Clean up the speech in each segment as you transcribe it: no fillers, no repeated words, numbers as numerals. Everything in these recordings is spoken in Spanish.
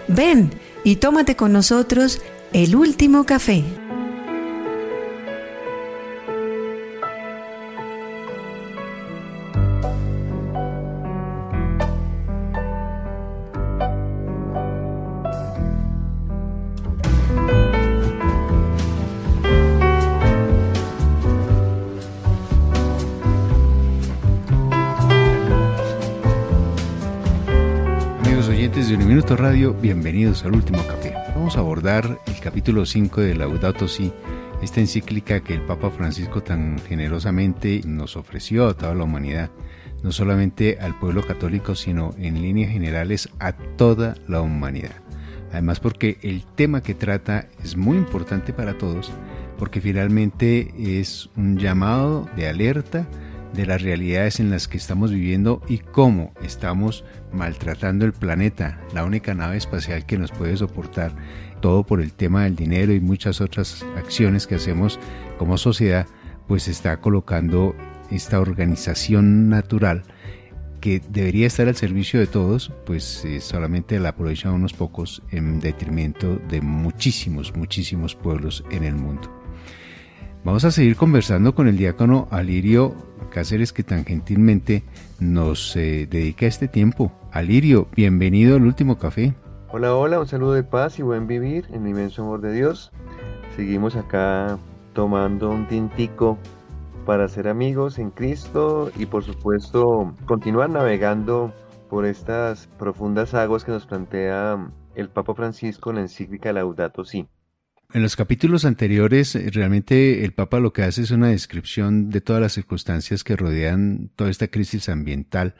Ven y tómate con nosotros el último café. De Uniminuto Radio, bienvenidos al Último Café. Vamos a abordar el capítulo 5 de Laudato Si, esta encíclica que el Papa Francisco tan generosamente nos ofreció a toda la humanidad, no solamente al pueblo católico, sino en líneas generales a toda la humanidad. Además, porque el tema que trata es muy importante para todos, porque finalmente es un llamado de alerta de las realidades en las que estamos viviendo y cómo estamos maltratando el planeta, la única nave espacial que nos puede soportar, todo por el tema del dinero y muchas otras acciones que hacemos como sociedad, pues está colocando esta organización natural que debería estar al servicio de todos, pues solamente la aprovechan unos pocos en detrimento de muchísimos pueblos en el mundo. Vamos a seguir conversando con el diácono Alirio Cáceres, que tan gentilmente nos dedica este tiempo. Alirio, bienvenido al Último Café. Hola, un saludo de paz y buen vivir en el inmenso amor de Dios. Seguimos acá tomando un tintico para ser amigos en Cristo y por supuesto continuar navegando por estas profundas aguas que nos plantea el Papa Francisco en la encíclica Laudato Si. En los capítulos anteriores, realmente el Papa lo que hace es una descripción de todas las circunstancias que rodean toda esta crisis ambiental,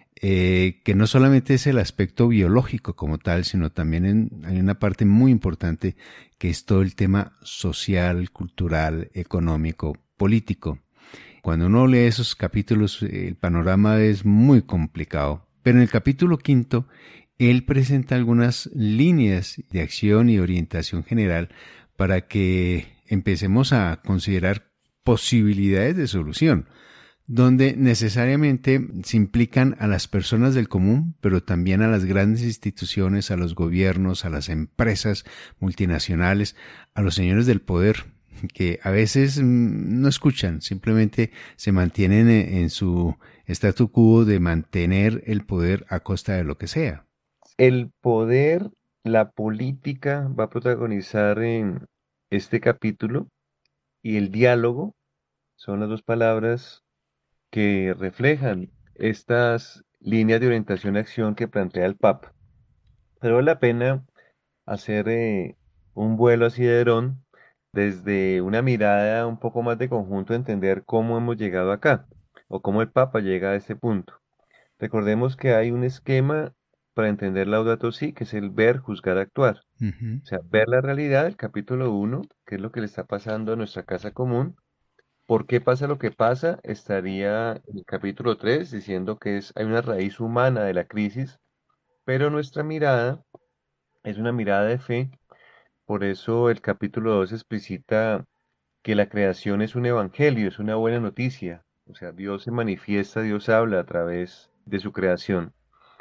que no solamente es el aspecto biológico como tal, sino también hay una parte muy importante que es todo el tema social, cultural, económico, político. Cuando uno lee esos capítulos, el panorama es muy complicado, pero en el capítulo 5, él presenta algunas líneas de acción y orientación general para que empecemos a considerar posibilidades de solución, donde necesariamente se implican a las personas del común, pero también a las grandes instituciones, a los gobiernos, a las empresas multinacionales, a los señores del poder, que a veces no escuchan, simplemente se mantienen en su statu quo de mantener el poder a costa de lo que sea. El poder, la política va a protagonizar en este capítulo y el diálogo son las dos palabras que reflejan estas líneas de orientación y acción que plantea el Papa. Pero vale la pena hacer un vuelo así de dron desde una mirada un poco más de conjunto, entender cómo hemos llegado acá o cómo el Papa llega a este punto. Recordemos que hay un esquema para entender Laudato Si, que es el ver, juzgar, actuar. Uh-huh. O sea, ver la realidad, el capítulo 1, qué es lo que le está pasando a nuestra casa común. ¿Por qué pasa lo que pasa? Estaría en el capítulo 3 diciendo que hay una raíz humana de la crisis, pero nuestra mirada es una mirada de fe. Por eso el capítulo 2 explicita que la creación es un evangelio, es una buena noticia. O sea, Dios se manifiesta, Dios habla a través de su creación.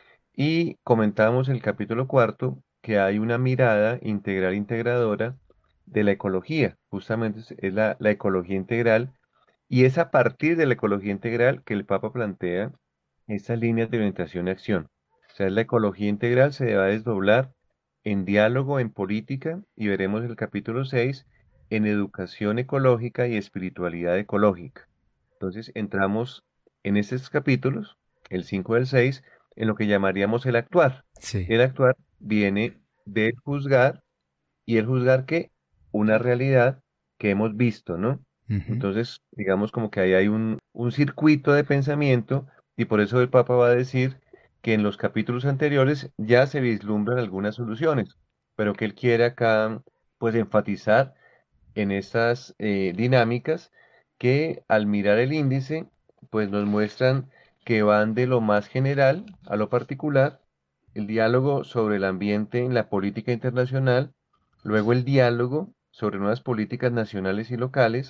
Y comentamos en el capítulo 4 que hay una mirada integral integradora de la ecología. Justamente es la ecología integral. Y es a partir de la ecología integral que el Papa plantea estas líneas de orientación y acción. O sea, la ecología integral se va a desdoblar en diálogo, en política, y veremos el capítulo 6 en educación ecológica y espiritualidad ecológica. Entonces entramos en estos capítulos, el 5 y el 6, en lo que llamaríamos el actuar. Sí. El actuar viene del juzgar, y el juzgar que una realidad que hemos visto, ¿no? Uh-huh. Entonces, digamos como que ahí hay un circuito de pensamiento y por eso el Papa va a decir que en los capítulos anteriores ya se vislumbran algunas soluciones, pero que él quiere acá pues enfatizar en estas dinámicas que al mirar el índice pues nos muestran que van de lo más general a lo particular, el diálogo sobre el ambiente en la política internacional, luego el diálogo sobre nuevas políticas nacionales y locales,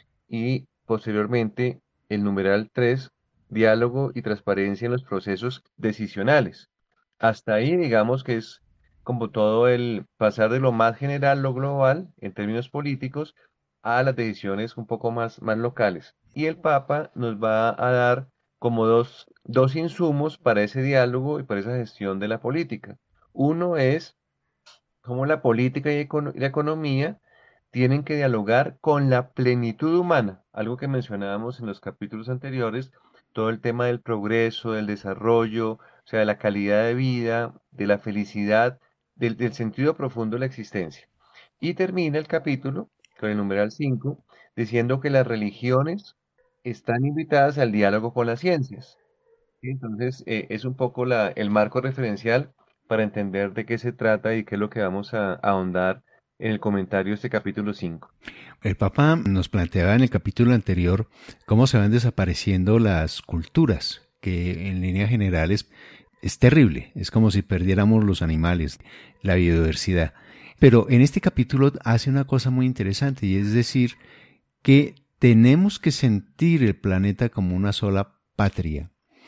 y posteriormente el numeral 3, diálogo y transparencia en los procesos decisionales. Hasta ahí digamos que es como todo el pasar de lo más general, lo global, en términos políticos, a las decisiones un poco más locales. Y el Papa nos va a dar como dos insumos para ese diálogo y para esa gestión de la política. Uno es cómo la política y la economía tienen que dialogar con la plenitud humana, algo que mencionábamos en los capítulos anteriores, todo el tema del progreso, del desarrollo, o sea, de la calidad de vida, de la felicidad, del sentido profundo de la existencia. Y termina el capítulo, con el numeral 5 diciendo que las religiones están invitadas al diálogo con las ciencias. ¿Sí? Entonces, es un poco el marco referencial para entender de qué se trata y qué es lo que vamos a ahondar en el comentario de este capítulo 5. El Papa nos planteaba en el capítulo anterior cómo se van desapareciendo las culturas, que en líneas generales es terrible, es como si perdiéramos los animales, la biodiversidad. Pero en este capítulo hace una cosa muy interesante y es decir que tenemos que sentir el planeta como una sola patria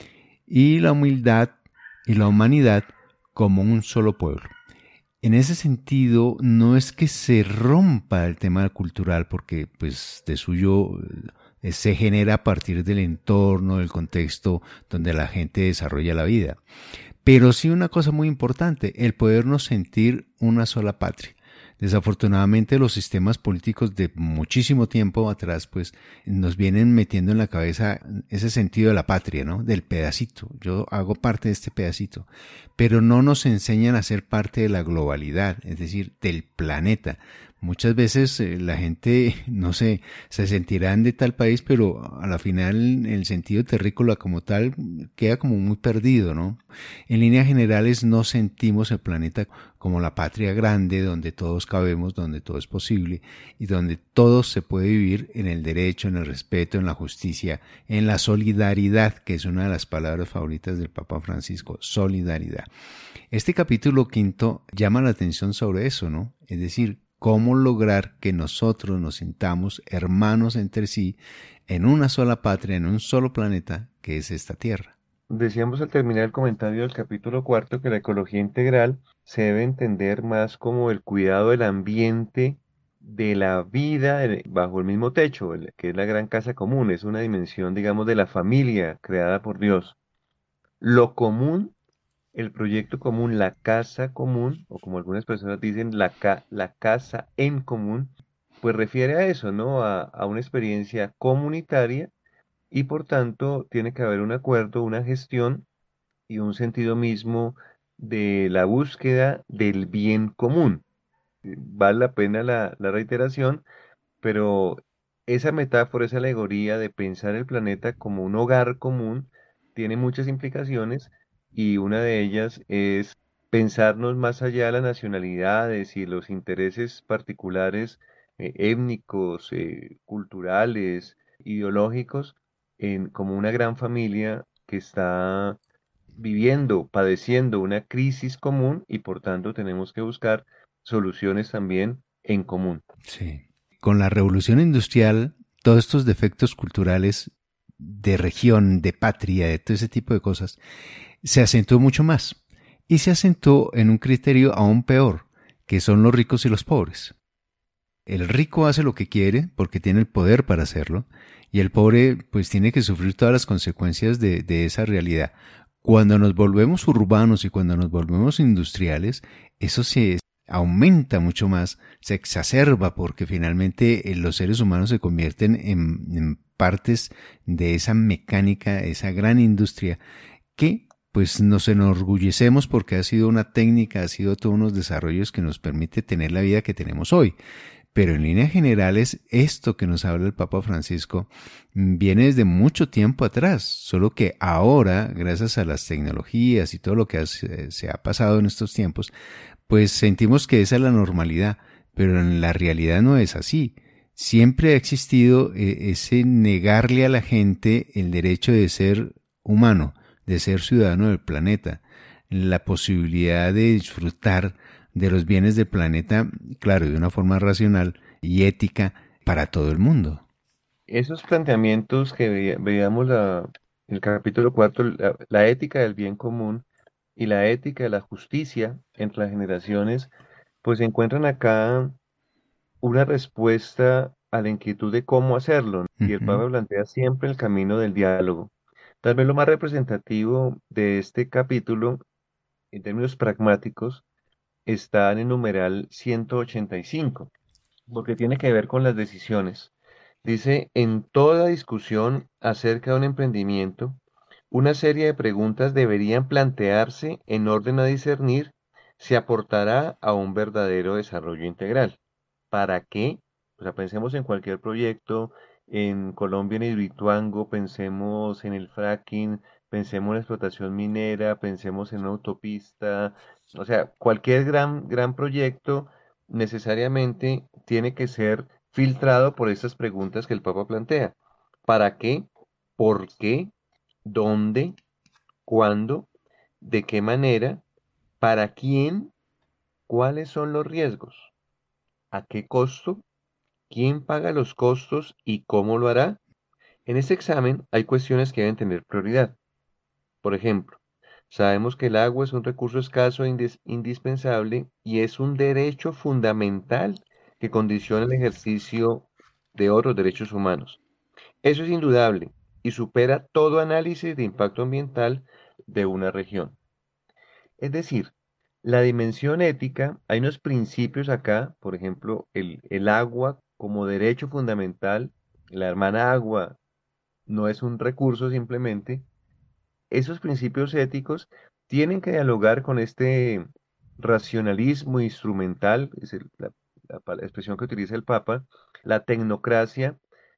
y la humildad y la humanidad como un solo pueblo. En ese sentido, no es que se rompa el tema cultural, porque pues de suyo se genera a partir del entorno, del contexto donde la gente desarrolla la vida. Pero sí una cosa muy importante, el podernos sentir una sola patria. Desafortunadamente los sistemas políticos de muchísimo tiempo atrás pues nos vienen metiendo en la cabeza ese sentido de la patria, ¿no? Del pedacito. Yo hago parte de este pedacito. Pero no nos enseñan a ser parte de la globalidad, es decir, del planeta. Muchas veces la gente, no sé, se sentirán de tal país, pero a la final el sentido terrícola como tal queda como muy perdido, ¿no? En líneas generales no sentimos el planeta como la patria grande donde todos cabemos, donde todo es posible y donde todo se puede vivir en el derecho, en el respeto, en la justicia, en la solidaridad, que es una de las palabras favoritas del Papa Francisco, solidaridad. Este capítulo 5 llama la atención sobre eso, ¿no? Es decir, cómo lograr que nosotros nos sintamos hermanos entre sí en una sola patria, en un solo planeta, que es esta tierra. Decíamos al terminar el comentario del capítulo 4 que la ecología integral se debe entender más como el cuidado del ambiente, de la vida bajo el mismo techo, que es la gran casa común, es una dimensión, digamos, de la familia creada por Dios. Lo común, el proyecto común, la casa común, o como algunas personas dicen, la casa en común, pues refiere a eso, ¿no? A una experiencia comunitaria y por tanto tiene que haber un acuerdo, una gestión y un sentido mismo de la búsqueda del bien común. Vale la pena la reiteración, pero esa metáfora, esa alegoría de pensar el planeta como un hogar común tiene muchas implicaciones y una de ellas es pensarnos más allá de las nacionalidades y los intereses particulares, étnicos, culturales, ideológicos, como una gran familia que está viviendo, padeciendo una crisis común y por tanto tenemos que buscar soluciones también en común. Sí. Con la revolución industrial, todos estos defectos culturales de región, de patria, de todo ese tipo de cosas, se acentuó mucho más. Y se acentuó en un criterio aún peor, que son los ricos y los pobres. El rico hace lo que quiere porque tiene el poder para hacerlo, y el pobre pues tiene que sufrir todas las consecuencias de esa realidad. Cuando nos volvemos urbanos y cuando nos volvemos industriales, eso se aumenta mucho más, se exacerba porque finalmente los seres humanos se convierten en partes de esa mecánica, esa gran industria que pues nos enorgullecemos porque ha sido una técnica, ha sido todos unos desarrollos que nos permite tener la vida que tenemos hoy. Pero en líneas generales, esto que nos habla el Papa Francisco viene desde mucho tiempo atrás, solo que ahora, gracias a las tecnologías y todo lo que se ha pasado en estos tiempos, pues sentimos que esa es la normalidad, pero en la realidad no es así. Siempre ha existido ese negarle a la gente el derecho de ser humano, de ser ciudadano del planeta, la posibilidad de disfrutar de los bienes del planeta, claro, de una forma racional y ética para todo el mundo. Esos planteamientos que veíamos en el capítulo 4, la ética del bien común, y la ética, la justicia entre las generaciones, pues encuentran acá una respuesta a la inquietud de cómo hacerlo. Y el Ujú. Papa plantea siempre el camino del diálogo. Tal vez lo más representativo de este capítulo, en términos pragmáticos, está en el numeral 185, porque tiene que ver con las decisiones. Dice, en toda discusión acerca de un emprendimiento, una serie de preguntas deberían plantearse en orden a discernir si aportará a un verdadero desarrollo integral. ¿Para qué? O sea, pensemos en cualquier proyecto, en Colombia, en Hidroituango, pensemos en el fracking, pensemos en la explotación minera, pensemos en una autopista, o sea, cualquier gran proyecto necesariamente tiene que ser filtrado por estas preguntas que el Papa plantea. ¿Para qué? ¿Por qué? ¿Dónde? ¿Cuándo? ¿De qué manera? ¿Para quién? ¿Cuáles son los riesgos? ¿A qué costo? ¿Quién paga los costos y cómo lo hará? En este examen hay cuestiones que deben tener prioridad. Por ejemplo, sabemos que el agua es un recurso escaso e indispensable y es un derecho fundamental que condiciona el ejercicio de otros derechos humanos. Eso es indudable y supera todo análisis de impacto ambiental de una región. Es decir, la dimensión ética, hay unos principios acá, por ejemplo, el agua como derecho fundamental, la hermana agua no es un recurso simplemente. Esos principios éticos tienen que dialogar con este racionalismo instrumental, es la expresión que utiliza el Papa, la tecnocracia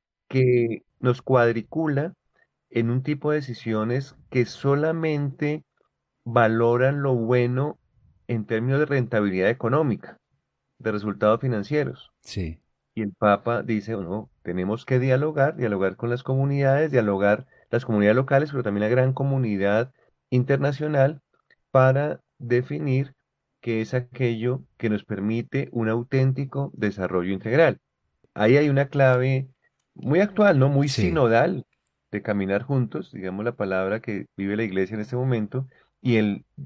que nos cuadricula en un tipo de decisiones que solamente valoran lo bueno en términos de rentabilidad económica, de resultados financieros. Sí. Y el Papa dice, no, tenemos que dialogar con las comunidades, dialogar las comunidades locales, pero también la gran comunidad internacional para definir qué es aquello que nos permite un auténtico desarrollo integral. Ahí hay una clave muy actual, ¿no? Muy Sí. sinodal de caminar juntos, digamos la palabra que vive la iglesia en este momento, y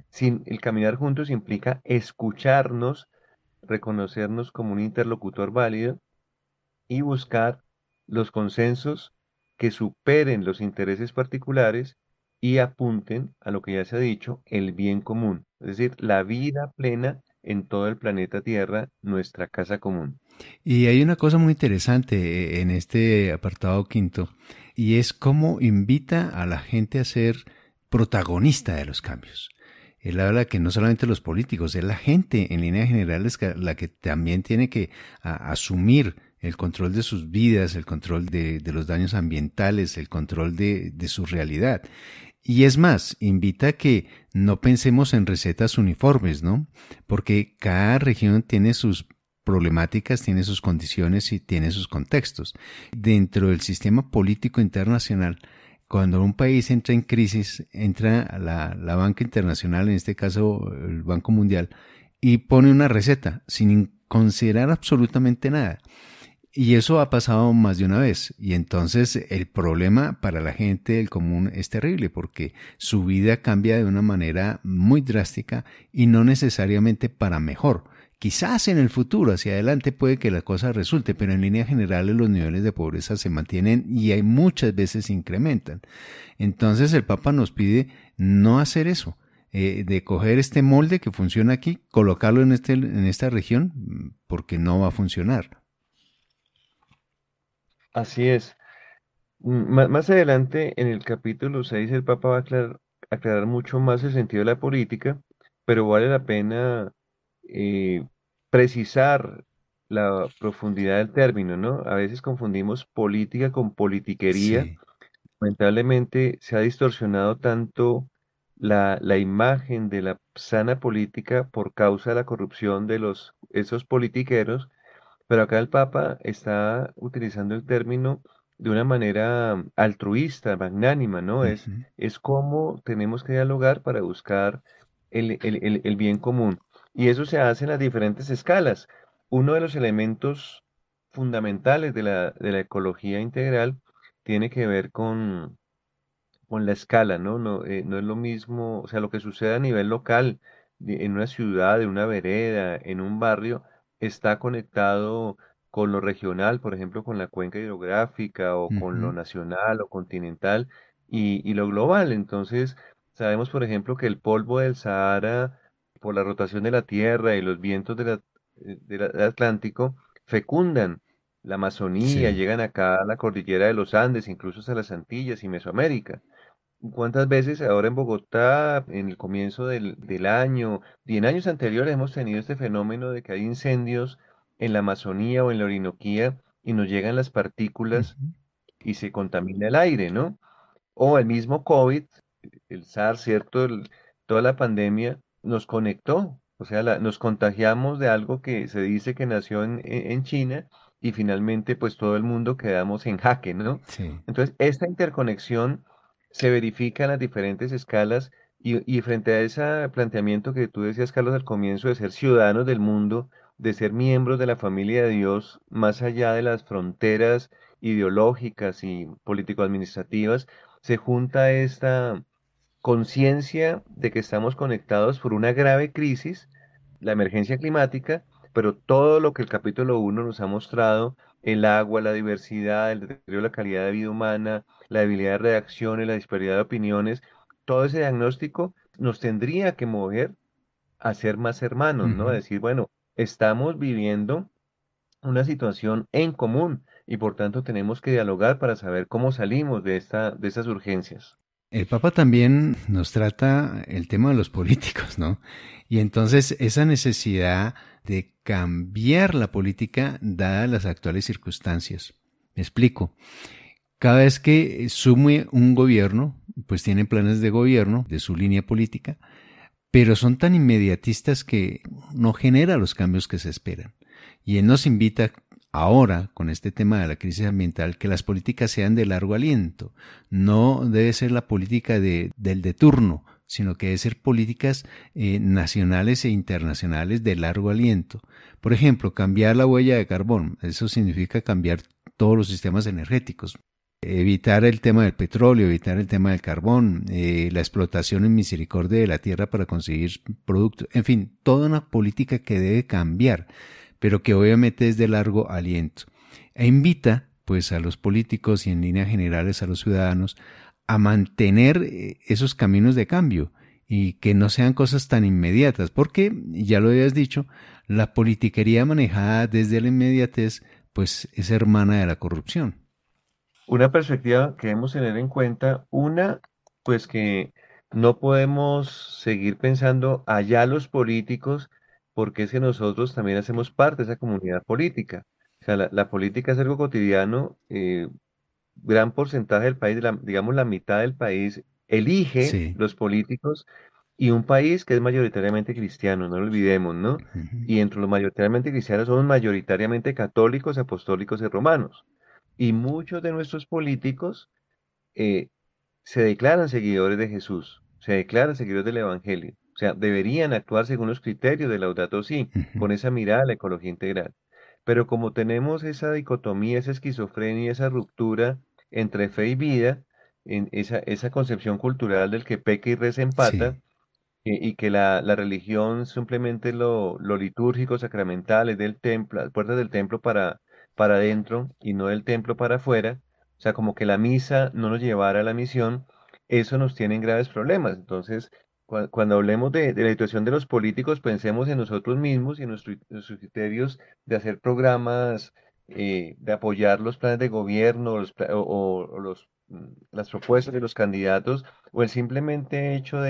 el caminar juntos implica escucharnos, reconocernos como un interlocutor válido y buscar los consensos que superen los intereses particulares y apunten a lo que ya se ha dicho, el bien común, es decir, la vida plena en todo el planeta Tierra, nuestra casa común. Y hay una cosa muy interesante en este apartado quinto, y es cómo invita a la gente a ser protagonista de los cambios. Él habla que no solamente los políticos, es la gente en líneas generales la que también tiene que asumir el control de sus vidas, el control de los daños ambientales, el control de su realidad. Y es más, invita a que no pensemos en recetas uniformes, ¿no? Porque cada región tiene sus problemáticas, tiene sus condiciones y tiene sus contextos. Dentro del sistema político internacional, cuando un país entra en crisis, entra la banca internacional, en este caso el Banco Mundial, y pone una receta sin considerar absolutamente nada. Y eso ha pasado más de una vez. Y entonces el problema para la gente del común es terrible porque su vida cambia de una manera muy drástica y no necesariamente para mejor. Quizás en el futuro, hacia adelante, puede que la cosa resulte, pero en líneas generales los niveles de pobreza se mantienen y hay muchas veces se incrementan. Entonces el Papa nos pide no hacer eso, de coger este molde que funciona aquí, colocarlo en esta región, porque no va a funcionar. Así es. Más adelante, en el capítulo 6 el Papa va a aclarar mucho más el sentido de la política, pero vale la pena eh, precisar la profundidad del término, ¿no? A veces confundimos política con politiquería. Sí. Lamentablemente se ha distorsionado tanto la imagen de la sana política por causa de la corrupción de esos politiqueros, pero acá el Papa está utilizando el término de una manera altruista, magnánima, ¿no? Ujú. Es cómo tenemos que dialogar para buscar el bien común. Y eso se hace en las diferentes escalas. Uno de los elementos fundamentales de la ecología integral tiene que ver con la escala, ¿no? No es lo mismo, o sea, lo que sucede a nivel local, en una ciudad, en una vereda, en un barrio, está conectado con lo regional, por ejemplo, con la cuenca hidrográfica o con lo Ujú. nacional o continental y lo global. Entonces, sabemos, por ejemplo, que el polvo del Sahara, por la rotación de la Tierra y los vientos del Atlántico, fecundan la Amazonía, Sí. llegan acá a la cordillera de los Andes, incluso hasta las Antillas y Mesoamérica. ¿Cuántas veces ahora en Bogotá, en el comienzo del año y en años anteriores hemos tenido este fenómeno de que hay incendios en la Amazonía o en la Orinoquía y nos llegan las partículas Ujú. y se contamina el aire, ¿no? O el mismo COVID, el SARS, ¿cierto? Toda la pandemia nos conectó, o sea, nos contagiamos de algo que se dice que nació en China y finalmente pues todo el mundo quedamos en jaque, ¿no? Sí. Entonces, esta interconexión se verifica en las diferentes escalas y frente a ese planteamiento que tú decías, Carlos, al comienzo de ser ciudadanos del mundo, de ser miembros de la familia de Dios, más allá de las fronteras ideológicas y político-administrativas, se junta esta conciencia de que estamos conectados por una grave crisis, la emergencia climática, pero todo lo que el capítulo 1 nos ha mostrado, el agua, la diversidad, el deterioro de la calidad de vida humana, la debilidad de reacciones, la disparidad de opiniones, todo ese diagnóstico nos tendría que mover a ser más hermanos, ¿no? A Ujú. decir, bueno, estamos viviendo una situación en común y por tanto tenemos que dialogar para saber cómo salimos de estas urgencias. El Papa también nos trata el tema de los políticos, ¿no? Y entonces esa necesidad de cambiar la política dadas las actuales circunstancias. Me explico. Cada vez que sume un gobierno, pues tienen planes de gobierno de su línea política, pero son tan inmediatistas que no genera los cambios que se esperan. Y él nos invita ahora, con este tema de la crisis ambiental, que las políticas sean de largo aliento. No debe ser la política del de turno, sino que debe ser políticas nacionales e internacionales de largo aliento. Por ejemplo, cambiar la huella de carbón. Eso significa cambiar todos los sistemas energéticos. Evitar el tema del petróleo, evitar el tema del carbón, la explotación en misericordia de la tierra para conseguir productos, en fin, toda una política que debe cambiar, pero que obviamente es de largo aliento. E invita pues a los políticos y en líneas generales a los ciudadanos a mantener esos caminos de cambio y que no sean cosas tan inmediatas, porque ya lo habías dicho, la politiquería manejada desde la inmediatez pues es hermana de la corrupción. Una perspectiva que debemos tener en cuenta, una, pues que no podemos seguir pensando allá los políticos, porque es que nosotros también hacemos parte de esa comunidad política. O sea, la política es algo cotidiano, gran porcentaje del país, digamos la mitad del país, elige Sí. los políticos y un país que es mayoritariamente cristiano, no lo olvidemos, ¿no? Ujú. Y entre los mayoritariamente cristianos somos mayoritariamente católicos, apostólicos y romanos. Y muchos de nuestros políticos eh, se declaran seguidores de Jesús, se declaran seguidores del Evangelio. O sea, deberían actuar según los criterios de Laudato Si, Ujú. con esa mirada a la ecología integral. Pero como tenemos esa dicotomía, esa esquizofrenia, esa ruptura entre fe y vida, en esa concepción cultural del que peca y reza empata, Sí, y que la religión simplemente lo litúrgico, sacramental, es del templo, las puertas del templo para adentro y no del templo para afuera, o sea, como que la misa no nos llevara a la misión, eso nos tiene en graves problemas. Entonces, cuando hablemos de la situación de los políticos, pensemos en nosotros mismos y en nuestros criterios de hacer programas, de apoyar los planes de gobierno o las propuestas de los candidatos o el simplemente hecho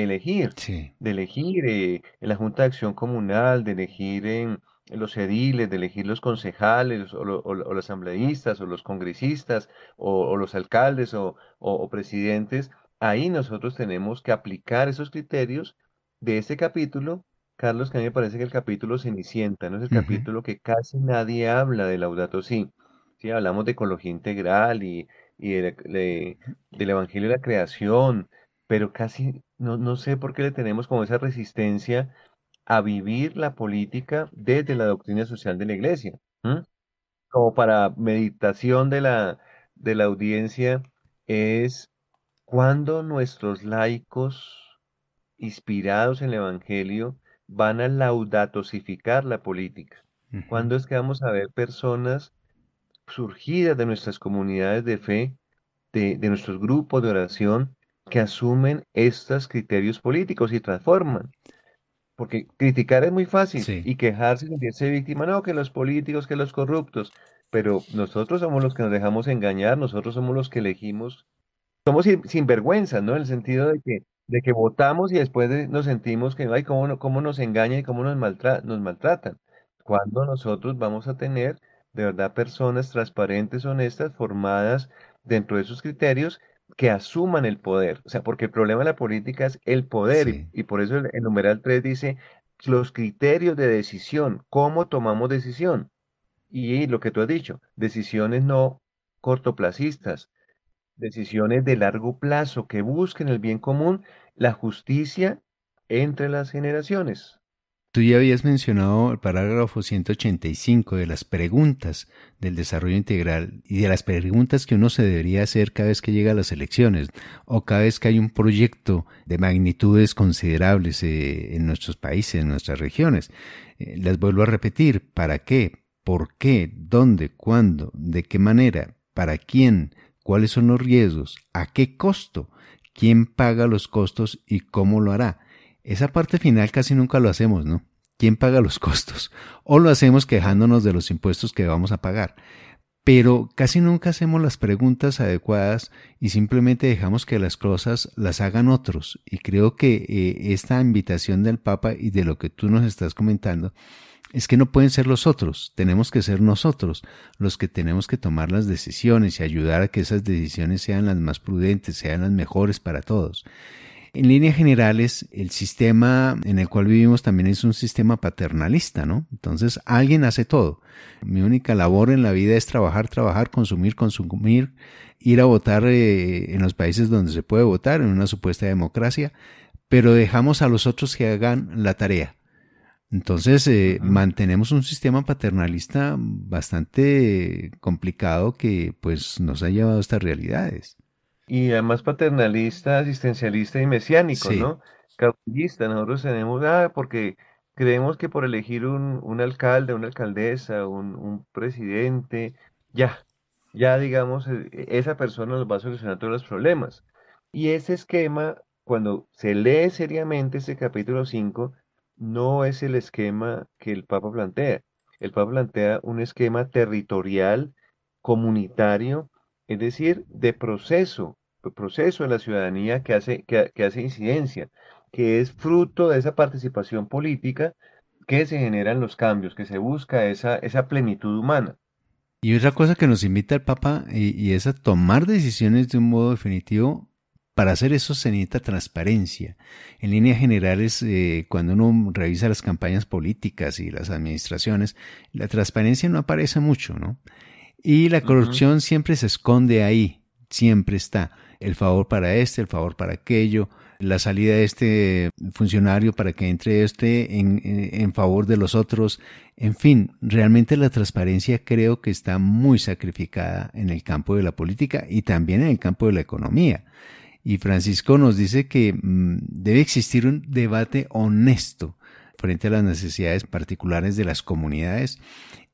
sí. de elegir en la Junta de Acción Comunal, de elegir en los ediles, de elegir los concejales o los asambleístas o los congresistas o los alcaldes o presidentes, ahí nosotros tenemos que aplicar esos criterios de este capítulo. Carlos, que a mí me parece que el capítulo Cenicienta, ¿no? Es el Ujú. capítulo que casi nadie habla de Laudato Si. Sí, hablamos de ecología integral y del Evangelio de la creación, pero casi no sé por qué le tenemos como esa resistencia a vivir la política desde la doctrina social de la iglesia. ¿M? Como para meditación de la audiencia, es ¿Cuándo nuestros laicos, inspirados en el Evangelio, van a laudatosificar la política? Ujú. ¿Cuándo es que vamos a ver personas surgidas de nuestras comunidades de fe, de nuestros grupos de oración, que asumen estos criterios políticos y transforman? Porque criticar es muy fácil Sí. y quejarse y sentirse víctima, no, que los políticos, que los corruptos, pero nosotros somos los que nos dejamos engañar, nosotros somos los que elegimos, somos sinvergüenzas, ¿no? En el sentido de que votamos y nos sentimos que, ay, cómo nos engañan y cómo nos maltratan. Cuando nosotros vamos a tener de verdad personas transparentes, honestas, formadas dentro de esos criterios que asuman el poder. O sea, porque el problema de la política es el poder Sí. y por eso el numeral 3 dice los criterios de decisión, cómo tomamos decisión. Y lo que tú has dicho, decisiones no cortoplacistas, decisiones de largo plazo que busquen el bien común, la justicia entre las generaciones. Tú ya habías mencionado el parágrafo 185 de las preguntas del desarrollo integral y de las preguntas que uno se debería hacer cada vez que llega a las elecciones o cada vez que hay un proyecto de magnitudes considerables en nuestros países, en nuestras regiones. Las vuelvo a repetir. ¿Para qué? ¿Por qué? ¿Dónde? ¿Cuándo? ¿De qué manera? ¿Para quién? ¿Cuáles son los riesgos? ¿A qué costo? ¿Quién paga los costos y cómo lo hará? Esa parte final casi nunca lo hacemos, ¿no? ¿Quién paga los costos? O lo hacemos quejándonos de los impuestos que vamos a pagar. Pero casi nunca hacemos las preguntas adecuadas y simplemente dejamos que las cosas las hagan otros. Y creo que esta invitación del Papa y de lo que tú nos estás comentando es que no pueden ser los otros, tenemos que ser nosotros los que tenemos que tomar las decisiones y ayudar a que esas decisiones sean las más prudentes, sean las mejores para todos. En líneas generales, el sistema en el cual vivimos también es un sistema paternalista, ¿no? Entonces, alguien hace todo. Mi única labor en la vida es trabajar, trabajar, consumir, consumir, ir a votar en los países donde se puede votar, en una supuesta democracia, pero dejamos a los otros que hagan la tarea. Entonces, Ujú. mantenemos un sistema paternalista bastante complicado que pues nos ha llevado a estas realidades. Y además paternalista, asistencialista y mesiánico, Sí. ¿no? Caudillista, nosotros tenemos, porque creemos que por elegir un alcalde, una alcaldesa, un presidente, ya, ya digamos, esa persona nos va a solucionar todos los problemas. Y ese esquema, cuando se lee seriamente ese capítulo 5 no es el esquema que el Papa plantea. El Papa plantea un esquema territorial, comunitario, es decir, de proceso de la ciudadanía que hace incidencia, que es fruto de esa participación política que se generan los cambios, que se busca esa plenitud humana. Y otra cosa que nos invita el Papa y es a tomar decisiones de un modo definitivo. Para hacer eso se necesita transparencia. En líneas generales, cuando uno revisa las campañas políticas y las administraciones, la transparencia no aparece mucho, ¿no? Y la Ujú. corrupción siempre se esconde ahí, siempre está. El favor para este, el favor para aquello, la salida de este funcionario para que entre este en favor de los otros. En fin, realmente la transparencia creo que está muy sacrificada en el campo de la política y también en el campo de la economía. Y Francisco nos dice que debe existir un debate honesto frente a las necesidades particulares de las comunidades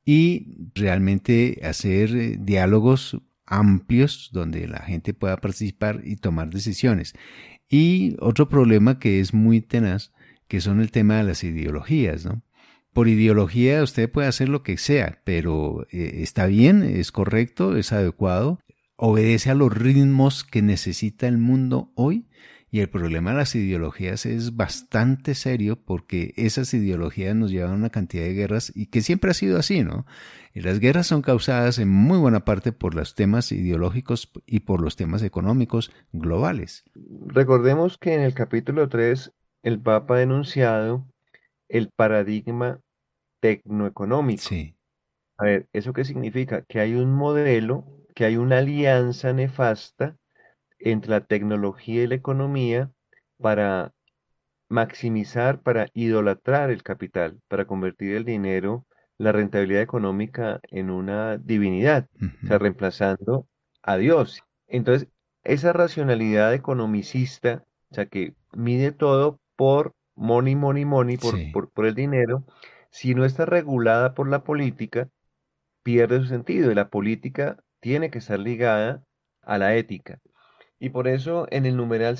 y realmente hacer diálogos amplios donde la gente pueda participar y tomar decisiones. Y otro problema que es muy tenaz, que son el tema de las ideologías, ¿no? Por ideología usted puede hacer lo que sea, pero está bien, es correcto, es adecuado, obedece a los ritmos que necesita el mundo hoy. Y el problema de las ideologías es bastante serio porque esas ideologías nos llevan a una cantidad de guerras y que siempre ha sido así, ¿no? Y las guerras son causadas en muy buena parte por los temas ideológicos y por los temas económicos globales. Recordemos que en el capítulo 3 el Papa ha denunciado el paradigma tecnoeconómico. Sí. A ver, ¿eso qué significa? Que hay un modelo, que hay una alianza nefasta entre la tecnología y la economía para maximizar, para idolatrar el capital, para convertir el dinero, la rentabilidad económica en una divinidad, o sea, Ujú. reemplazando a Dios. Entonces, esa racionalidad economicista, o sea, que mide todo por money, money, money, Sí. por el dinero, si no está regulada por la política, pierde su sentido y la política tiene que estar ligada a la ética. Y por eso en el numeral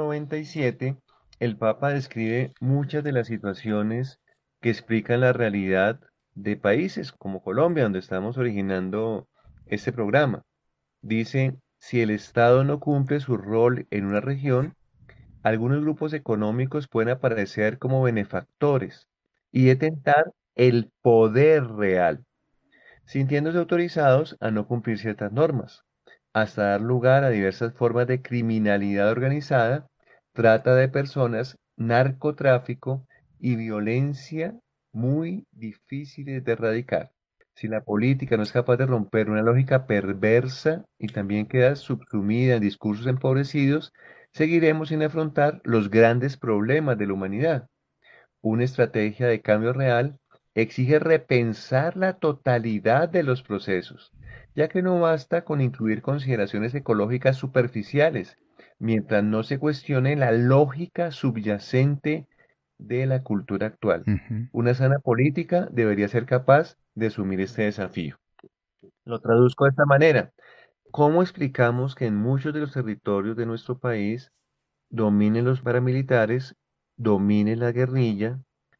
197 el Papa describe muchas de las situaciones que explican la realidad de países como Colombia, donde estamos originando este programa. Dice, si el Estado no cumple su rol en una región, algunos grupos económicos pueden aparecer como benefactores y detentar el poder real, sintiéndose autorizados a no cumplir ciertas normas, hasta dar lugar a diversas formas de criminalidad organizada, trata de personas, narcotráfico y violencia muy difíciles de erradicar. Si la política no es capaz de romper una lógica perversa y también queda subsumida en discursos empobrecidos, seguiremos sin afrontar los grandes problemas de la humanidad. Una estrategia de cambio real exige repensar la totalidad de los procesos, ya que no basta con incluir consideraciones ecológicas superficiales, mientras no se cuestione la lógica subyacente de la cultura actual. Ujú. Una sana política debería ser capaz de asumir este desafío. Lo traduzco de esta manera. ¿Cómo explicamos que en muchos de los territorios de nuestro país dominen los paramilitares, domine la guerrilla,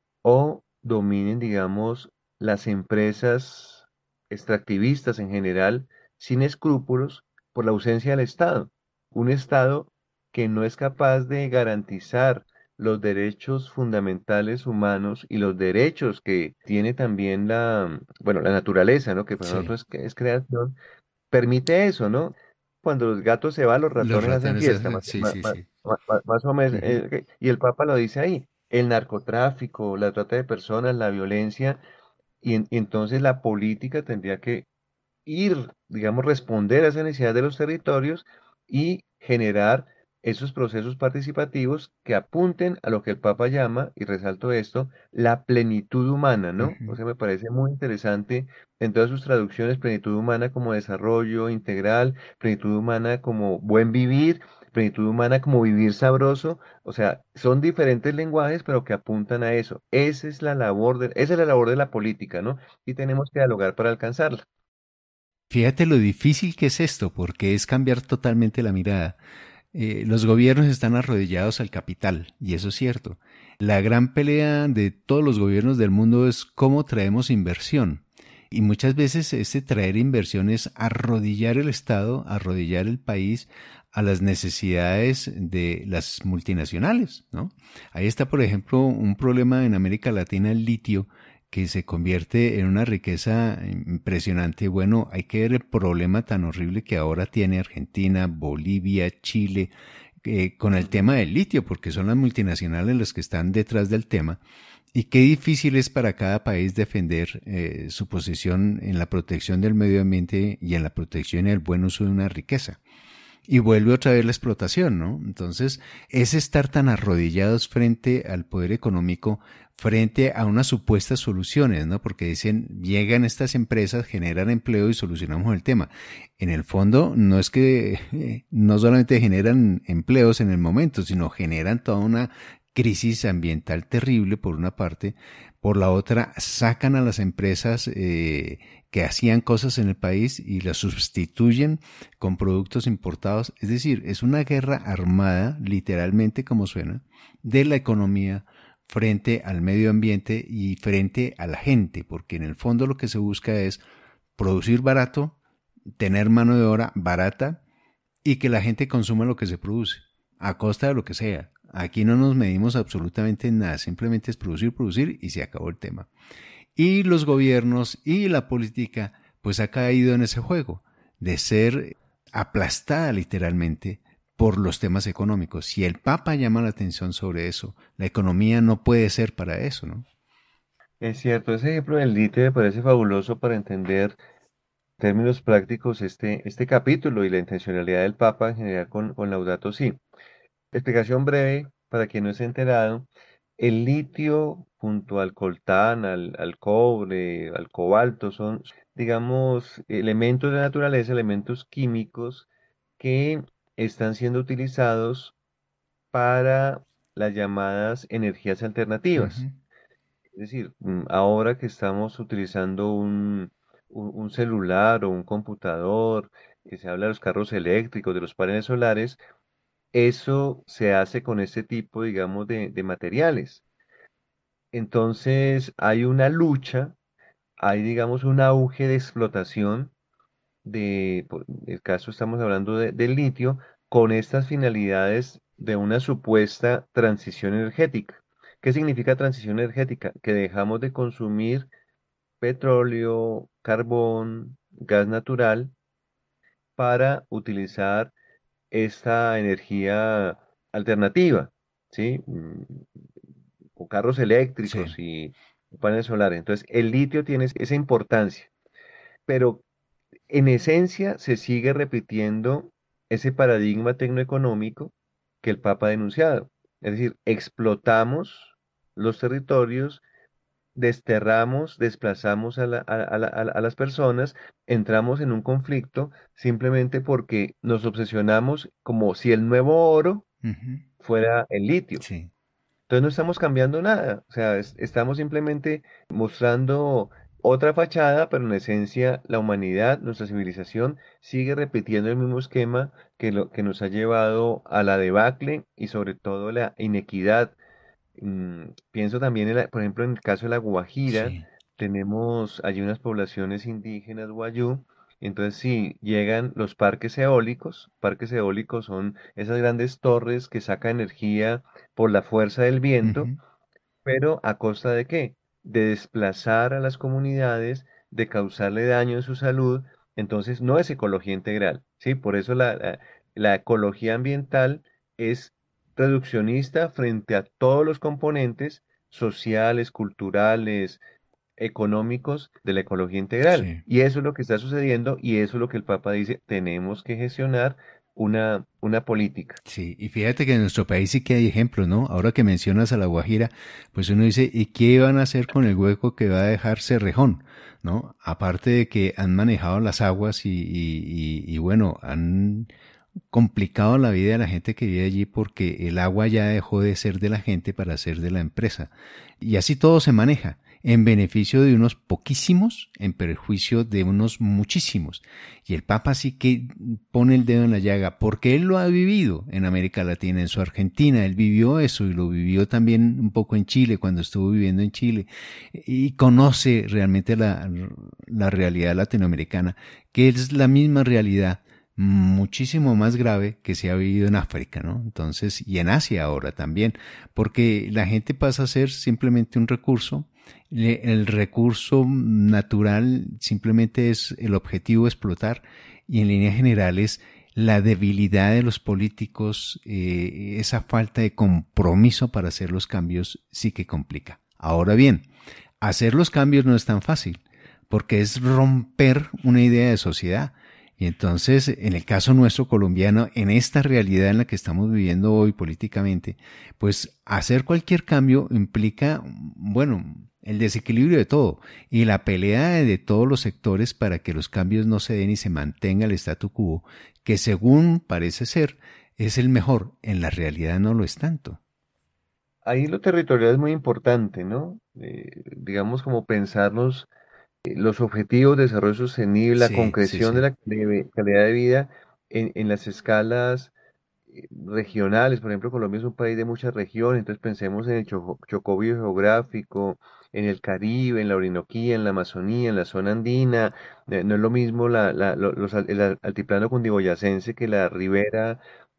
o dominen, digamos, las empresas extractivistas en general, sin escrúpulos, por la ausencia del Estado? Un Estado que no es capaz de garantizar los derechos fundamentales humanos y los derechos que tiene también bueno, la naturaleza, ¿no? Que para Sí. nosotros es creación, permite eso, ¿no? Cuando los gatos se van, los Los ratones hacen ratones, fiesta, más, sí, sí, sí. más o menos. Ujú. Y el Papa lo dice ahí, el narcotráfico, la trata de personas, la violencia, y entonces la política tendría que ir, digamos, responder a esa necesidad de los territorios y generar esos procesos participativos que apunten a lo que el Papa llama, y resalto esto, la plenitud humana, ¿no? O Ujú. sea, me parece muy interesante en todas sus traducciones, plenitud humana como desarrollo integral, plenitud humana como buen vivir, plenitud humana como vivir sabroso, o sea, son diferentes lenguajes, pero que apuntan a eso. Esa es la labor de la política, ¿no? Y tenemos que dialogar para alcanzarla. Fíjate lo difícil que es esto, porque es cambiar totalmente la mirada. Los gobiernos están arrodillados al capital, y eso es cierto. La gran pelea de todos los gobiernos del mundo es cómo traemos inversión. Y muchas veces ese traer inversión es arrodillar el Estado, arrodillar el país a las necesidades de las multinacionales, ¿no? Ahí está, por ejemplo, un problema en América Latina, el litio, que se convierte en una riqueza impresionante. Bueno, hay que ver el problema tan horrible que ahora tiene Argentina, Bolivia, Chile, con el tema del litio, porque son las multinacionales las que están detrás del tema. Y qué difícil es para cada país defender su posición en la protección del medio ambiente y en la protección y el buen uso de una riqueza. Y vuelve otra vez la explotación, ¿no? Entonces, es estar tan arrodillados frente al poder económico, frente a unas supuestas soluciones, ¿no? Porque dicen, llegan estas empresas, generan empleo y solucionamos el tema. En el fondo, no es que no solamente generan empleos en el momento, sino generan toda una crisis ambiental terrible por una parte, por la otra sacan a las empresas que hacían cosas en el país y las sustituyen con productos importados. Es decir, es una guerra armada, literalmente como suena, de la economía frente al medio ambiente y frente a la gente, porque en el fondo lo que se busca es producir barato, tener mano de obra barata y que la gente consuma lo que se produce, a costa de lo que sea. Aquí no nos medimos absolutamente en nada, simplemente es producir, producir y se acabó el tema. Y los gobiernos y la política pues ha caído en ese juego de ser aplastada literalmente por los temas económicos. Si el Papa llama la atención sobre eso, la economía no puede ser para eso, ¿no? Es cierto, ese ejemplo del litio me parece fabuloso para entender en términos prácticos este capítulo y la intencionalidad del Papa en general con Laudato Si. Explicación breve para quien no esté enterado. El litio junto al coltán, al cobre, al cobalto son, digamos, elementos de la naturaleza, elementos químicos que están siendo utilizados para las llamadas energías alternativas. Ujú. Es decir, ahora que estamos utilizando un celular o un computador, que se habla de los carros eléctricos, de los paneles solares, eso se hace con este tipo, digamos, de materiales. Entonces, hay una lucha, hay, digamos, un auge de explotación por el caso estamos hablando del litio, con estas finalidades de una supuesta transición energética. ¿Qué significa transición energética? Que dejamos de consumir petróleo, carbón, gas natural para utilizar esta energía alternativa, ¿sí? O carros Sí, eléctricos y paneles solares. Entonces, el litio tiene esa importancia, pero en esencia se sigue repitiendo ese paradigma tecnoeconómico que el Papa ha denunciado. Es decir, explotamos los territorios, desterramos, desplazamos a las personas, entramos en un conflicto simplemente porque nos obsesionamos como si el nuevo oro ujú, fuera el litio. sí, Entonces no estamos cambiando nada, o sea, estamos simplemente mostrando otra fachada, pero en esencia la humanidad, nuestra civilización, sigue repitiendo el mismo esquema que nos ha llevado a la debacle y sobre todo la inequidad. Pienso también, por ejemplo, en el caso de la Guajira, sí, tenemos allí unas poblaciones indígenas guayú, entonces sí, llegan los parques eólicos son esas grandes torres que sacan energía por la fuerza del viento, ujú, pero ¿a costa de qué? De desplazar a las comunidades, de causarle daño en su salud, entonces no es ecología integral, ¿sí? Por eso la ecología ambiental es reduccionista frente a todos los componentes sociales, culturales, económicos de la ecología integral. sí. Y eso es lo que está sucediendo y eso es lo que el Papa dice, tenemos que gestionar una política. Sí, y fíjate que en nuestro país sí que hay ejemplos, ¿no? Ahora que mencionas a La Guajira, pues uno dice, ¿y qué van a hacer con el hueco que va a dejar Cerrejón? ¿No? Aparte de que han manejado las aguas y bueno, han complicado la vida de la gente que vive allí porque el agua ya dejó de ser de la gente para ser de la empresa. Y así todo se maneja en beneficio de unos poquísimos, en perjuicio de unos muchísimos. Y el Papa sí que pone el dedo en la llaga, porque él lo ha vivido en América Latina, en su Argentina, él vivió eso y lo vivió también un poco en Chile, cuando estuvo viviendo en Chile, y conoce realmente la realidad latinoamericana, que es la misma realidad muchísimo más grave que se ha vivido en África, ¿no? Entonces, y en Asia ahora también, porque la gente pasa a ser simplemente un recurso. El recurso natural simplemente es el objetivo de explotar y en líneas generales la debilidad de los políticos, esa falta de compromiso para hacer los cambios sí que complica. Ahora bien, hacer los cambios no es tan fácil porque es romper una idea de sociedad. Y entonces, en el caso nuestro colombiano, en esta realidad en la que estamos viviendo hoy políticamente, pues hacer cualquier cambio implica, bueno, el desequilibrio de todo y la pelea de todos los sectores para que los cambios no se den y se mantenga el statu quo, que según parece ser es el mejor, en la realidad no lo es tanto. Ahí lo territorial es muy importante, ¿no? Digamos como pensarnos los objetivos de desarrollo sostenible, la Sí, sí, concreción de sí. la calidad de vida en las escalas regionales. Por ejemplo, Colombia es un país de muchas regiones, entonces pensemos en el Chocobio geográfico, en el Caribe, en la Orinoquía, en la Amazonía, en la zona andina. No es lo mismo el altiplano cundiboyacense que la ribera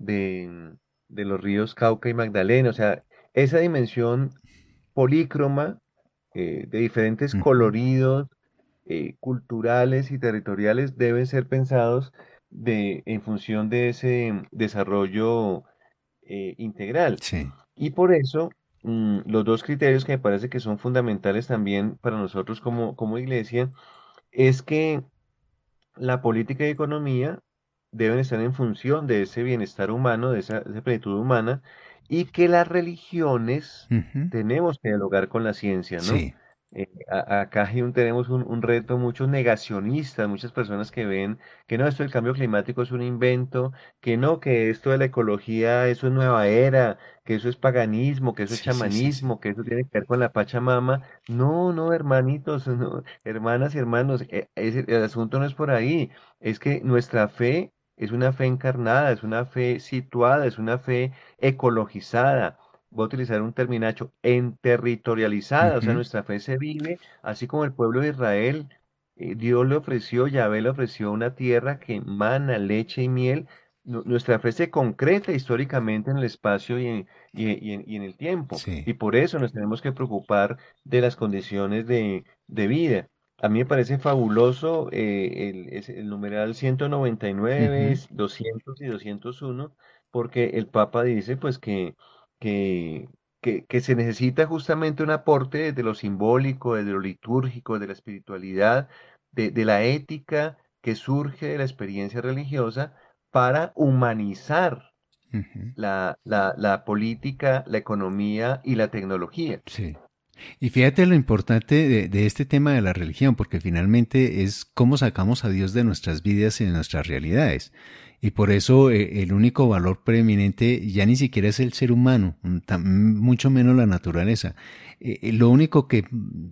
de los ríos Cauca y Magdalena. O sea, esa dimensión polícroma, de diferentes Ujú. coloridos, culturales y territoriales deben ser pensados en función de ese desarrollo integral. Sí. Y por eso, los dos criterios que me parece que son fundamentales también para nosotros como iglesia es que la política y economía deben estar en función de ese bienestar humano, de esa plenitud humana, y que las religiones Ujú. tenemos que dialogar con la ciencia, ¿no? Sí. Acá tenemos un reto, muchos negacionistas, muchas personas que ven que no, esto del cambio climático es un invento, que no, que esto de la ecología, eso es nueva era, que eso es paganismo, que eso es Sí, sí, sí, sí. chamanismo, que eso tiene que ver con la Pachamama. No, no, hermanitos, no, hermanas y hermanos, el asunto no es por ahí, es que nuestra fe es una fe encarnada, es una fe situada, es una fe ecologizada. Voy a utilizar un terminacho, enterritorializada, o sea, Ujú. nuestra fe se vive, así como el pueblo de Israel, Dios le ofreció, Yahvé le ofreció una tierra que emana leche y miel. Nuestra fe se concreta históricamente en el espacio y en el tiempo, Sí. y por eso nos tenemos que preocupar de las condiciones de vida. A mí me parece fabuloso el numeral 199, Ujú. 200 y 201, porque el Papa dice pues que, que se necesita justamente un aporte desde lo simbólico, desde lo litúrgico, de la espiritualidad, de la ética que surge de la experiencia religiosa para humanizar Ujú. la política, la economía y la tecnología. Sí. Y fíjate lo importante de este tema de la religión, porque finalmente es cómo sacamos a Dios de nuestras vidas y de nuestras realidades. Y por eso el único valor preeminente ya ni siquiera es el ser humano, mucho menos la naturaleza. Lo único que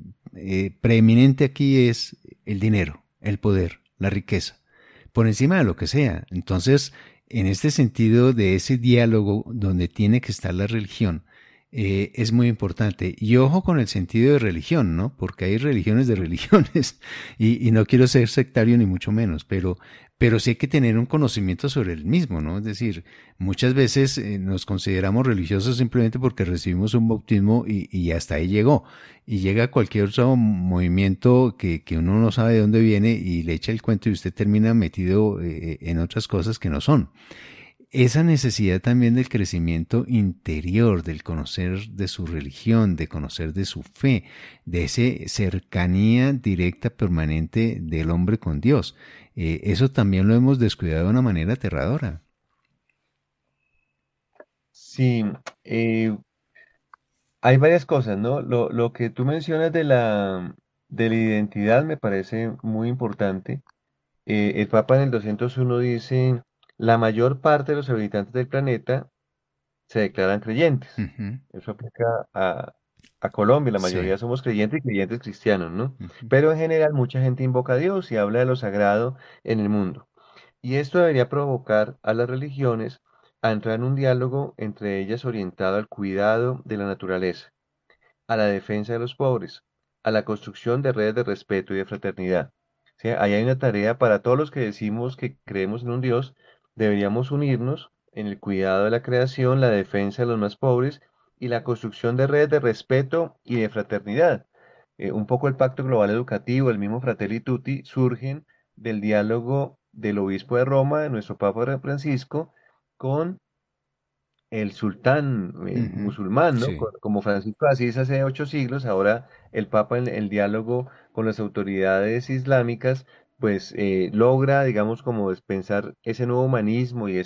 preeminente aquí es el dinero, el poder, la riqueza, por encima de lo que sea. Entonces, en este sentido de ese diálogo donde tiene que estar la religión, es muy importante. Y ojo con el sentido de religión, ¿no? Porque hay religiones de religiones y no quiero ser sectario ni mucho menos, pero sí hay que tener un conocimiento sobre el mismo, ¿no? Es decir, muchas veces nos consideramos religiosos simplemente porque recibimos un bautismo y hasta ahí llegó. Y llega cualquier otro movimiento que uno no sabe de dónde viene y le echa el cuento y usted termina metido en otras cosas que no son. Esa necesidad también del crecimiento interior, del conocer de su religión, de conocer de su fe, de esa cercanía directa permanente del hombre con Dios. Eso también lo hemos descuidado de una manera aterradora. Sí, eh, hay varias cosas, ¿no? Lo que tú mencionas de la identidad me parece muy importante. El Papa en el 201 dice, la mayor parte de los habitantes del planeta se declaran creyentes. Ujú. Eso aplica a Colombia, la Sí. mayoría somos creyentes y creyentes cristianos, ¿no? Ujú. Pero en general mucha gente invoca a Dios y habla de lo sagrado en el mundo. Y esto debería provocar a las religiones a entrar en un diálogo entre ellas orientado al cuidado de la naturaleza, a la defensa de los pobres, a la construcción de redes de respeto y de fraternidad. ¿Sí? Ahí hay una tarea para todos los que decimos que creemos en un Dios, deberíamos unirnos en el cuidado de la creación, la defensa de los más pobres y la construcción de redes de respeto y de fraternidad. Un poco el Pacto Global Educativo, el mismo Fratelli Tutti, surgen del diálogo del obispo de Roma, de nuestro Papa Francisco, con el sultán Ujú. musulmán, ¿no? Sí. Como Francisco de Asís hace 8 siglos, ahora el Papa en el diálogo con las autoridades islámicas, pues logra, digamos, como dispensar ese nuevo humanismo y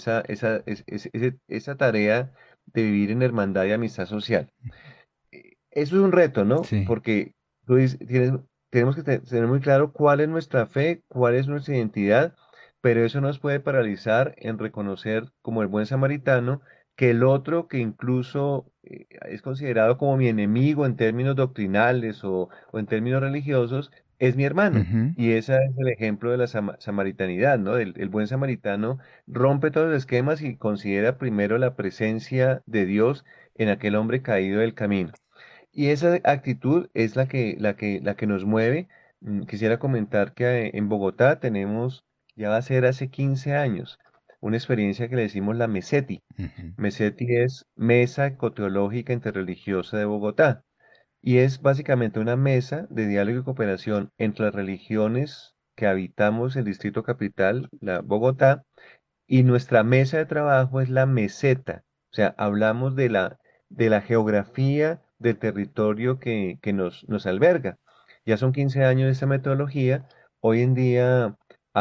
esa tarea de vivir en hermandad y amistad social. Eso es un reto, ¿no? Sí. Porque tenemos que tener muy claro cuál es nuestra fe, cuál es nuestra identidad, pero eso nos puede paralizar en reconocer como el buen samaritano que el otro, que incluso es considerado como mi enemigo en términos doctrinales o en términos religiosos, es mi hermano. Ujú. Y ese es el ejemplo de la samaritanidad, ¿no? El buen samaritano rompe todos los esquemas y considera primero la presencia de Dios en aquel hombre caído del camino. Y esa actitud es la que nos mueve. Quisiera comentar que en Bogotá tenemos, ya va a ser hace 15 años, una experiencia que le decimos la MESETI. Ujú. MESETI es Mesa Ecoteológica Interreligiosa de Bogotá. Y es básicamente una mesa de diálogo y cooperación entre las religiones que habitamos el Distrito Capital, la Bogotá, y nuestra mesa de trabajo es la meseta. O sea, hablamos de la geografía del territorio que nos alberga. Ya son 15 años de esta metodología. Hoy en día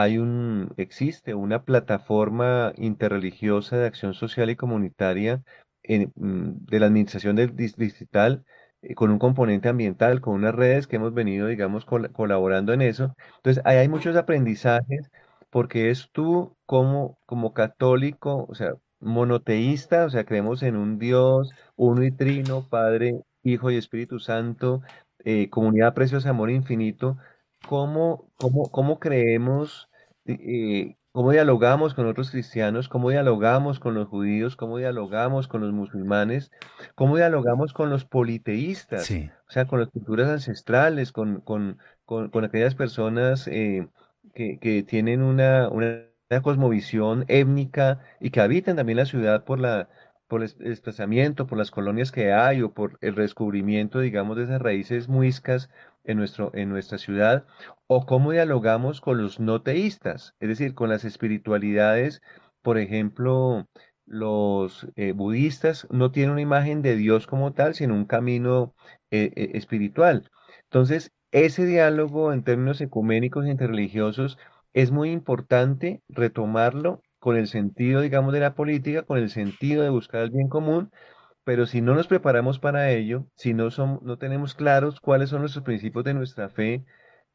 existe una plataforma interreligiosa de acción social y comunitaria de la administración del distrital. con un componente ambiental, con unas redes que hemos venido, digamos, colaborando en eso. Entonces, ahí hay muchos aprendizajes porque es tú como católico, o sea, monoteísta, o sea, creemos en un Dios uno y trino, Padre, Hijo y Espíritu Santo, comunidad preciosa, amor infinito. ¿Cómo creemos, cómo dialogamos con otros cristianos, cómo dialogamos con los judíos, cómo dialogamos con los musulmanes, cómo dialogamos con los politeístas, Sí, o sea, con las culturas ancestrales, con aquellas personas que tienen una cosmovisión étnica y que habitan también la ciudad por el desplazamiento, por las colonias que hay o por el descubrimiento, digamos, de esas raíces muiscas en nuestra ciudad, o cómo dialogamos con los no teístas, es decir, con las espiritualidades, por ejemplo, los budistas no tienen una imagen de Dios como tal, sino un camino espiritual. Entonces, ese diálogo en términos ecuménicos e interreligiosos es muy importante retomarlo con el sentido, digamos, de la política, con el sentido de buscar el bien común, pero si no nos preparamos para ello, si no tenemos claros cuáles son nuestros principios de nuestra fe,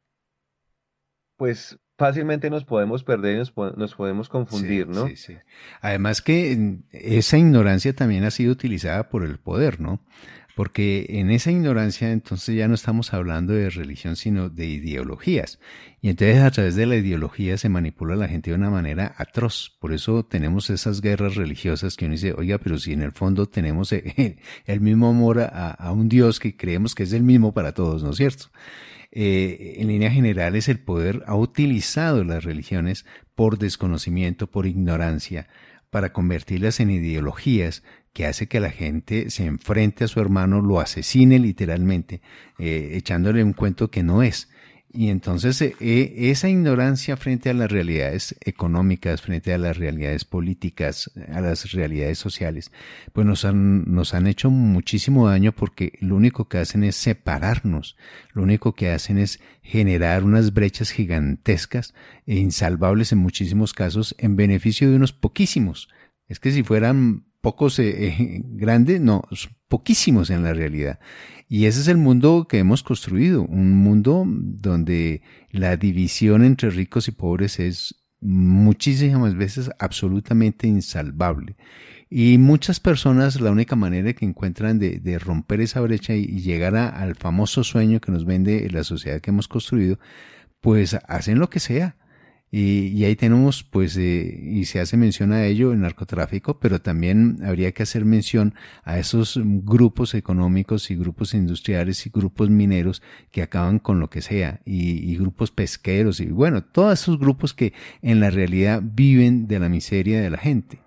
pues fácilmente nos podemos perder y nos podemos sí, confundir, sí, ¿no? sí. Además que esa ignorancia también ha sido utilizada por el poder, ¿no? Porque en esa ignorancia entonces ya no estamos hablando de religión, sino de ideologías. Y entonces a través de la ideología se manipula a la gente de una manera atroz. Por eso tenemos esas guerras religiosas que uno dice, oiga, pero si en el fondo tenemos el mismo amor a un Dios que creemos que es el mismo para todos, ¿no es cierto? En líneas generales, el poder ha utilizado las religiones por desconocimiento, por ignorancia, para convertirlas en ideologías que hace que la gente se enfrente a su hermano, lo asesine literalmente, echándole un cuento que no es. Y entonces esa ignorancia frente a las realidades económicas, frente a las realidades políticas, a las realidades sociales, pues nos han hecho muchísimo daño porque lo único que hacen es separarnos, lo único que hacen es generar unas brechas gigantescas e insalvables en muchísimos casos en beneficio de unos poquísimos. Es que si fueran pocos grandes, no, poquísimos en la realidad. Y ese es el mundo que hemos construido, un mundo donde la división entre ricos y pobres es muchísimas veces absolutamente insalvable. Y muchas personas la única manera que encuentran de romper esa brecha y llegar al famoso sueño que nos vende la sociedad que hemos construido, pues hacen lo que sea. Y ahí tenemos, pues, y se hace mención a ello, el narcotráfico, pero también habría que hacer mención a esos grupos económicos y grupos industriales y grupos mineros que acaban con lo que sea, y grupos pesqueros, y bueno, todos esos grupos que en la realidad viven de la miseria de la gente.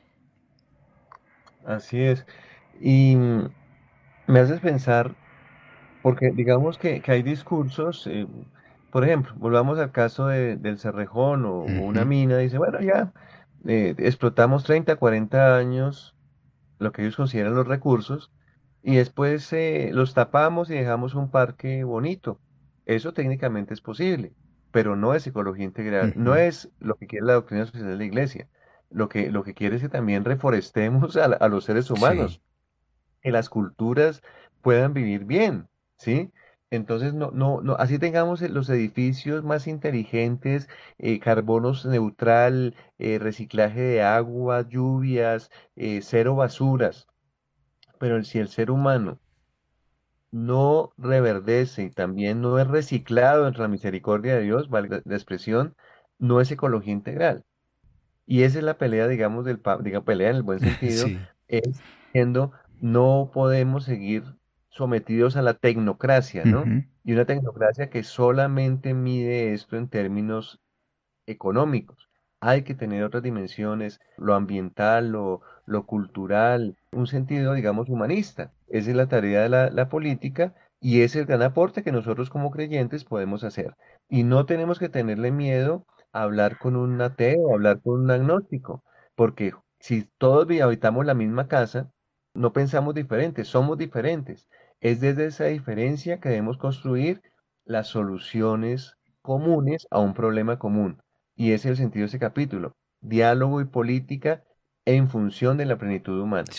Así es. Y me haces pensar, porque digamos que hay discursos, por ejemplo, volvamos al caso del Cerrejón o una Ujú. mina, dice, bueno, ya explotamos 30 40 años lo que ellos consideran los recursos y después los tapamos y dejamos un parque bonito. Eso técnicamente es posible, pero no es ecología integral, no Ujú. es lo que quiere la doctrina social de la iglesia. Lo que quiere es que también reforestemos a los seres Sí. humanos, que las culturas puedan vivir bien, ¿sí? Entonces, no, así tengamos los edificios más inteligentes, carbonos neutral, reciclaje de agua, lluvias, cero basuras, pero si el ser humano no reverdece y también no es reciclado entre la misericordia de Dios, valga la expresión, no es ecología integral. Y esa es la pelea, digamos, diga, pelea en el buen sentido, Sí. es diciendo, no podemos seguir sometidos a la tecnocracia, ¿no? Ujú. Y una tecnocracia que solamente mide esto en términos económicos. Hay que tener otras dimensiones, lo ambiental, lo cultural, un sentido, digamos, humanista. Esa es la tarea de la política y es el gran aporte que nosotros como creyentes podemos hacer. Y no tenemos que tenerle miedo a hablar con un ateo, a hablar con un agnóstico, porque si todos habitamos la misma casa, no pensamos diferentes, somos diferentes. Es desde esa diferencia que debemos construir las soluciones comunes a un problema común. Y ese es el sentido de ese capítulo, diálogo y política en función de la plenitud humana. Sí.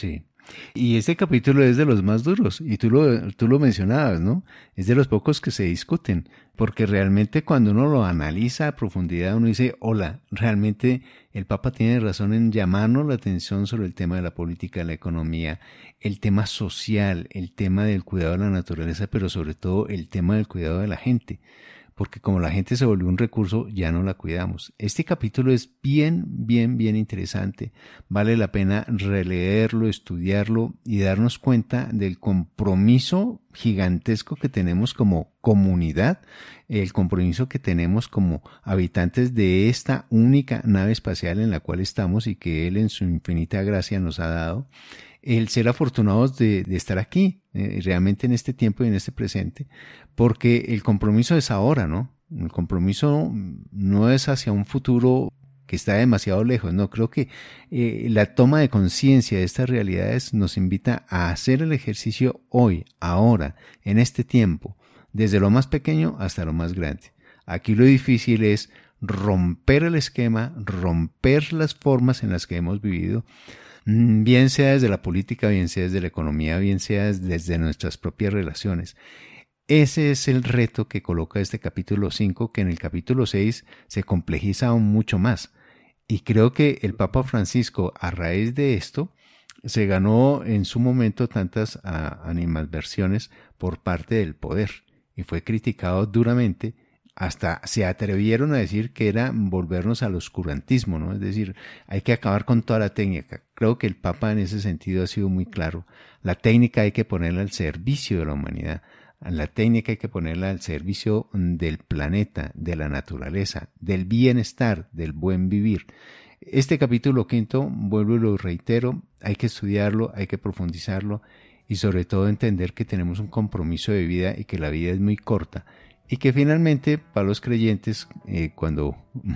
Y este capítulo es de los más duros, y tú lo mencionabas, ¿no? Es de los pocos que se discuten, porque realmente cuando uno lo analiza a profundidad, uno dice, hola, realmente el Papa tiene razón en llamarnos la atención sobre el tema de la política, la economía, el tema social, el tema del cuidado de la naturaleza, pero sobre todo el tema del cuidado de la gente. Porque como la gente se volvió un recurso, ya no la cuidamos. Este capítulo es bien interesante. Vale la pena releerlo, estudiarlo y darnos cuenta del compromiso gigantesco que tenemos como comunidad, el compromiso que tenemos como habitantes de esta única nave espacial en la cual estamos y que Él en su infinita gracia nos ha dado. El ser afortunados de estar aquí, realmente en este tiempo y en este presente, porque el compromiso es ahora, ¿no? El compromiso no es hacia un futuro que está demasiado lejos, no, creo que la toma de conciencia de estas realidades nos invita a hacer el ejercicio hoy, ahora, en este tiempo, desde lo más pequeño hasta lo más grande. Aquí lo difícil es romper el esquema, romper las formas en las que hemos vivido, bien sea desde la política, bien sea desde la economía, bien sea desde nuestras propias relaciones. Ese es el reto que coloca este capítulo 5, que en el capítulo 6 se complejiza aún mucho más. Y creo que el Papa Francisco, a raíz de esto, se ganó en su momento tantas animadversiones por parte del poder y fue criticado duramente. Hasta se atrevieron a decir que era volvernos al oscurantismo, ¿no? Es decir, hay que acabar con toda la técnica. Creo que el Papa en ese sentido ha sido muy claro. La técnica hay que ponerla al servicio de la humanidad. La técnica hay que ponerla al servicio del planeta, de la naturaleza, del bienestar, del buen vivir. Este capítulo 5, vuelvo y lo reitero, hay que estudiarlo, hay que profundizarlo y sobre todo entender que tenemos un compromiso de vida y que la vida es muy corta. Y que finalmente, para los creyentes, cuando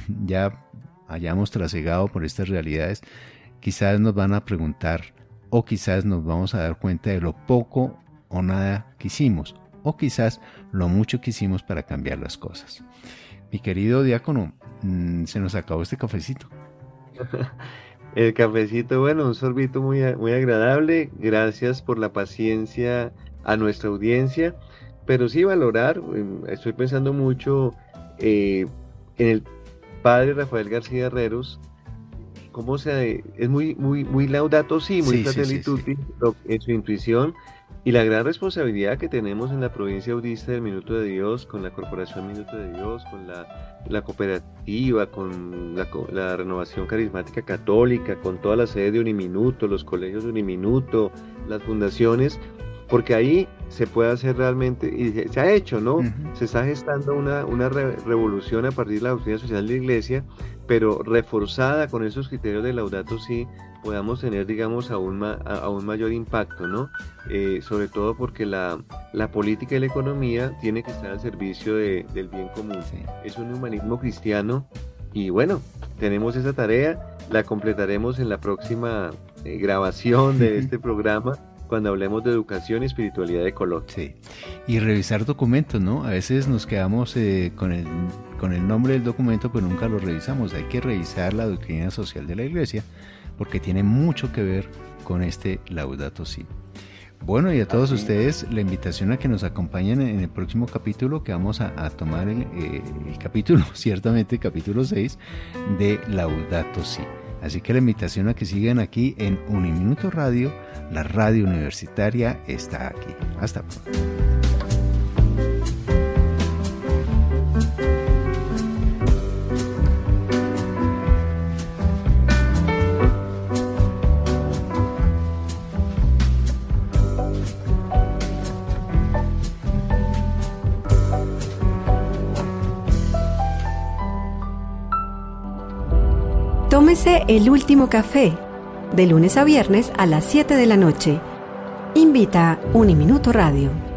ya hayamos trasegado por estas realidades, quizás nos van a preguntar o quizás nos vamos a dar cuenta de lo poco o nada que hicimos, o quizás lo mucho que hicimos para cambiar las cosas. Mi querido diácono, se nos acabó este cafecito. El cafecito, bueno, un sorbito muy agradable. Gracias por la paciencia a nuestra audiencia. Pero sí valorar, estoy pensando mucho en el padre Rafael García Herreros, cómo es muy Laudato Si, muy Fratelli Tutti en su intuición y la gran responsabilidad que tenemos en la provincia audista del Minuto de Dios, con la Corporación Minuto de Dios, con la cooperativa, con la Renovación Carismática Católica, con toda la sede de Uniminuto, los colegios de Uniminuto, las fundaciones, porque ahí se puede hacer realmente, y se ha hecho, ¿no? Se está gestando una revolución a partir de la doctrina social de la Iglesia, pero reforzada con esos criterios de Laudato Si, podamos tener, digamos, aún mayor impacto, ¿no? Sobre todo porque la política y la economía tiene que estar al servicio del bien común. Sí. Es un humanismo cristiano y bueno, tenemos esa tarea, la completaremos en la próxima grabación de este programa, cuando hablemos de educación y espiritualidad de color. Sí, y revisar documentos, ¿no? A veces nos quedamos con el nombre del documento, pero nunca lo revisamos. Hay que revisar la doctrina social de la Iglesia, porque tiene mucho que ver con este Laudato Si. Bueno, y a todos ustedes la invitación a que nos acompañen en el próximo capítulo, que vamos a tomar el capítulo, ciertamente capítulo 6 de Laudato Si. Así que la invitación a que sigan aquí en Uniminuto Radio, la radio universitaria está aquí. Hasta pronto. Tómese el último café, de lunes a viernes a las 7 de la noche. Invita Uniminuto Radio.